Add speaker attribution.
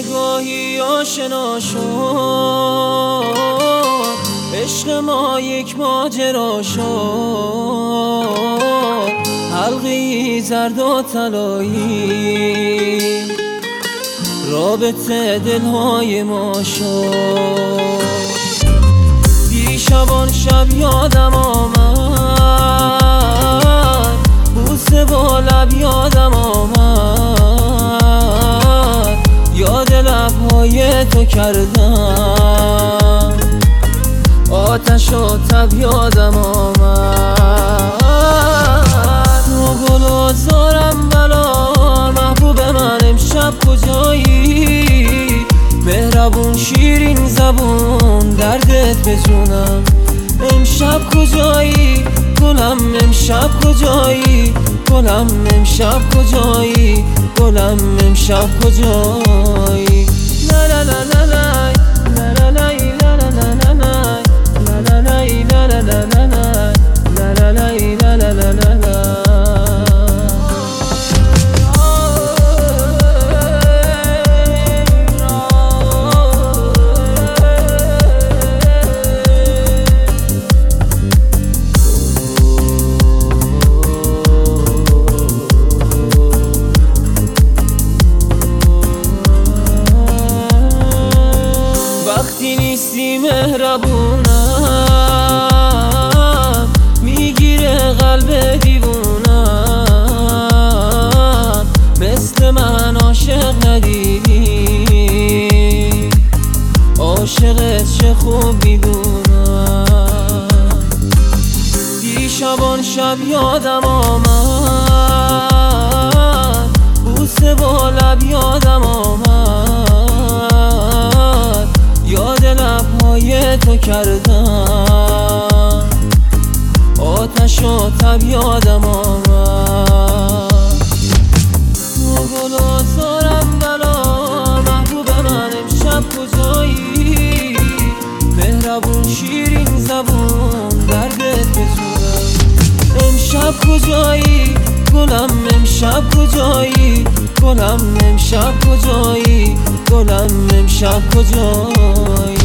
Speaker 1: نگاهی آشنا شد، عشق ما یک ماجرا شد، حلقه‌ای زرد و طلایی رابطه دلهای ما شد. دیشبان شب یادم آمد، بوسه با لب یادم آمد، یاد لبهای تو کردم، آتش و تب یادم آمد. تو گل و زارم بلا محبوب من، امشب کجایی؟ مهربون شیرین زبون دردت بجونم، امشب کجایی؟ گلم امشب کجایی؟ گلم امشب کجایی؟ گلم امشب کجایی؟ لا لا لا لا لا لا لا لا لا لا وقتی نیستی مهربونم، میگیره قلب دیوونم، مثل من عاشق ندیدی، عاشقت چه خوب میدونم. دیشبان شب یادم آمد، بوسه با لب یادم آمد، یاد لبهای تو کردم، آتش و تب یادم آمد. تو گل و زارم بلا محبوب من، امشب کجایی؟ مهربون شیرین زبون دردت بجونم، امشب کجایی؟ گلم امشب کجایی؟ گلم امشب کجایی؟ گلم امشب کجایی؟